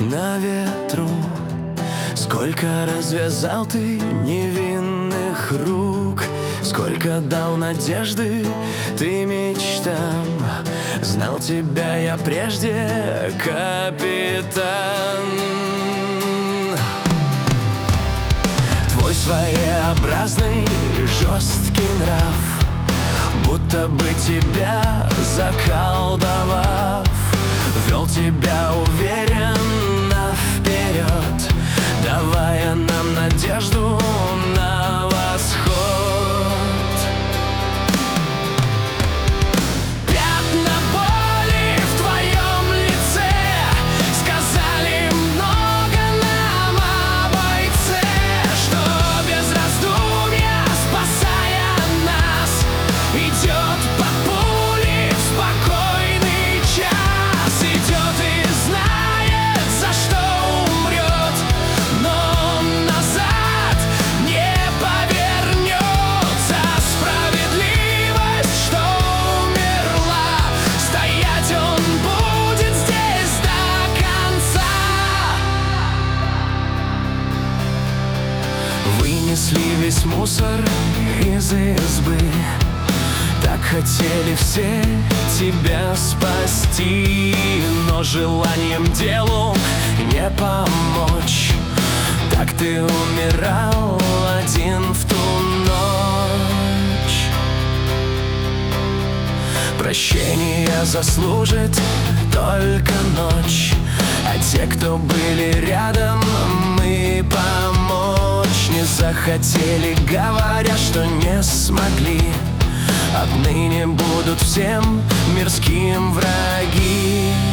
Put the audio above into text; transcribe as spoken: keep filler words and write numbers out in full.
на ветру. Сколько развязал ты невинных рук, сколько дал надежды ты мечтам. Знал тебя я прежде, капитан. Твой своеобразный жесткий нрав, будто бы тебя заколдовав, вел тебя уверенно вперед, давая нам надежду на восход. Пятна боли в твоем лице сказали много нам о бойце, что без раздумья, спасая нас, идет по пули в спокойный час. Идет и знает, за что умрет, но назад не повернется. Справедливость, что умерла, стоять он будет здесь до конца. Вынесли весь мусор из избы, так хотели все тебя спасти, но желанием делу не помочь. Так ты умирал один в ту ночь. Прощения заслужит только ночь, а те, кто были рядом, мы помочь не захотели, говоря, что не смогли. Отныне будут всем мирским враги.